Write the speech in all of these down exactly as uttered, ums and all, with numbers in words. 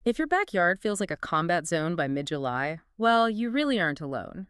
If your backyard feels like a combat zone by mid-July, well, you really aren't alone.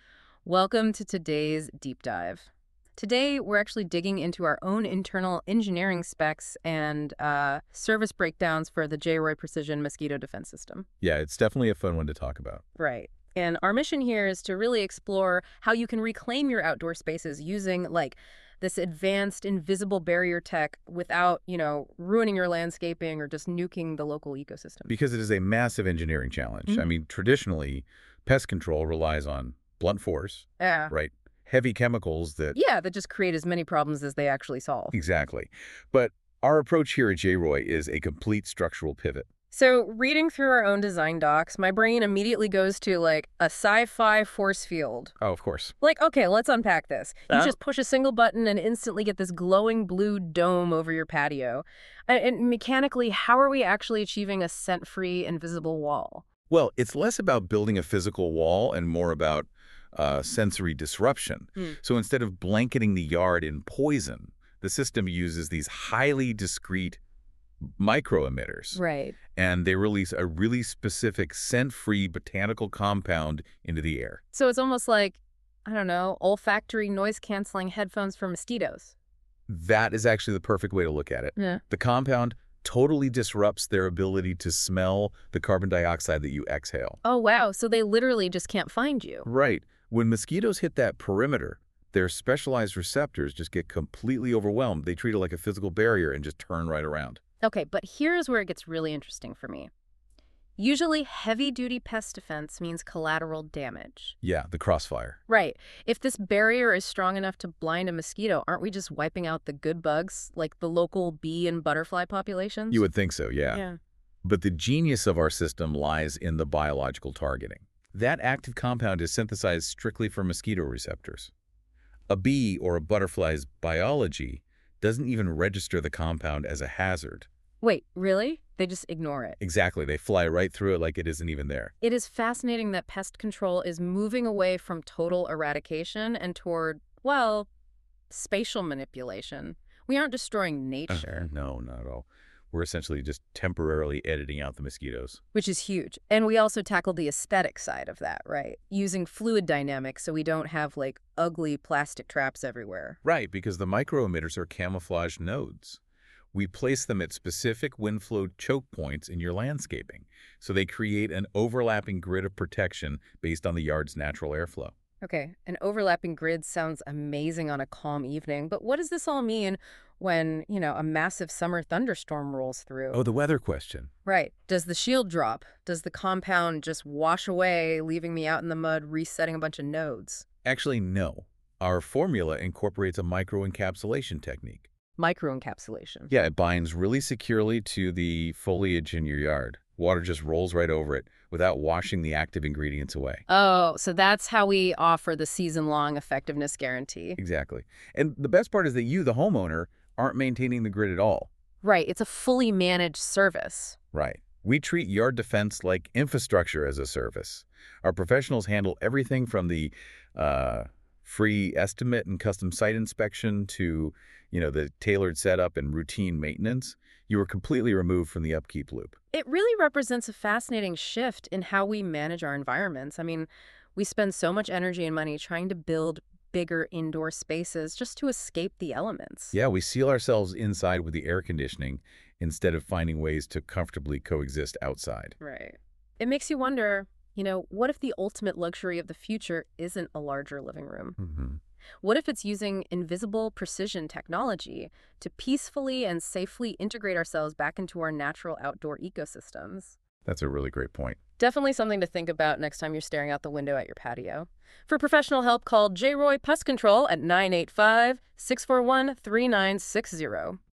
Welcome to today's deep dive. Today, we're actually digging into our own internal engineering specs and uh, service breakdowns for the J-Roy Precision Mosquito Defense System. Yeah, it's definitely a fun one to talk about. Right. And our mission here is to really explore how you can reclaim your outdoor spaces using, like, this advanced invisible barrier tech without, you know, ruining your landscaping or just nuking the local ecosystem. Because it is a massive engineering challenge. Mhm. I mean, traditionally, pest control relies on blunt force, Yeah. right? Heavy chemicals that... Yeah, that just create as many problems as they actually solve. Exactly. But our approach here at J-Roy is a complete structural pivot. So reading through our own design docs, my brain immediately goes to, like, a sci-fi force field. Oh, of course. Like, okay, let's unpack this. You Uh, just push a single button and instantly get this glowing blue dome over your patio. And, and mechanically, how are we actually achieving a scent-free, invisible wall? Well, it's less about building a physical wall and more about uh, sensory disruption. Hmm. So instead of blanketing the yard in poison, the system uses these highly discrete micro-emitters. Right. And they release a really specific scent-free botanical compound into the air. So it's almost like, I don't know, olfactory noise-canceling headphones for mosquitoes. That is actually the perfect way to look at it. Yeah. The compound totally disrupts their ability to smell the carbon dioxide that you exhale. Oh, wow. So they literally just can't find you. Right. When mosquitoes hit that perimeter, their specialized receptors just get completely overwhelmed. They treat it like a physical barrier and just turn right around. Okay, but here's where it gets really interesting for me. Usually, heavy-duty pest defense means collateral damage. Yeah, the crossfire. Right. If this barrier is strong enough to blind a mosquito, aren't we just wiping out the good bugs, like the local bee and butterfly populations? You would think so, yeah. Yeah. But the genius of our system lies in the biological targeting. That active compound is synthesized strictly for mosquito receptors. A bee or a butterfly's biology doesn't even register the compound as a hazard. Wait, really? They just ignore it. Exactly, they fly right through it like it isn't even there. It is fascinating that pest control is moving away from total eradication and toward, well, spatial manipulation. We aren't destroying nature. No, not at all. We're essentially just temporarily editing out the mosquitoes. Which is huge. And we also tackled the aesthetic side of that, right? Using fluid dynamics so we don't have, like, ugly plastic traps everywhere. Right, because the micro-emitters are camouflage nodes. We place them at specific wind flow choke points in your landscaping, so they create an overlapping grid of protection based on the yard's natural airflow. Okay, an overlapping grid sounds amazing on a calm evening, but what does this all mean when, you know, a massive summer thunderstorm rolls through? Oh, the weather question. Right. Does the shield drop? Does the compound just wash away, leaving me out in the mud, resetting a bunch of nodes? Actually, no. Our formula incorporates a microencapsulation technique. Microencapsulation. Yeah, it binds really securely to the foliage in your yard. Water just rolls right over it without washing the active ingredients away. Oh, so that's how we offer the season-long effectiveness guarantee. Exactly. And the best part is that you, the homeowner, aren't maintaining the grid at all. Right. It's a fully managed service. Right. We treat yard defense like infrastructure as a service. Our professionals handle everything from the uh, free estimate and custom site inspection to, you know, the tailored setup and routine maintenance. You are completely removed from the upkeep loop. It really represents a fascinating shift in how we manage our environments. I mean, we spend so much energy and money trying to build bigger indoor spaces just to escape the elements. Yeah, we seal ourselves inside with the air conditioning instead of finding ways to comfortably coexist outside. Right. It makes you wonder, you know, what if the ultimate luxury of the future isn't a larger living room? Mm-hmm. What if it's using invisible precision technology to peacefully and safely integrate ourselves back into our natural outdoor ecosystems? That's a really great point. Definitely something to think about next time you're staring out the window at your patio. For professional help, call J-Roy Pest Control at nine eight five, six four one, three nine six zero.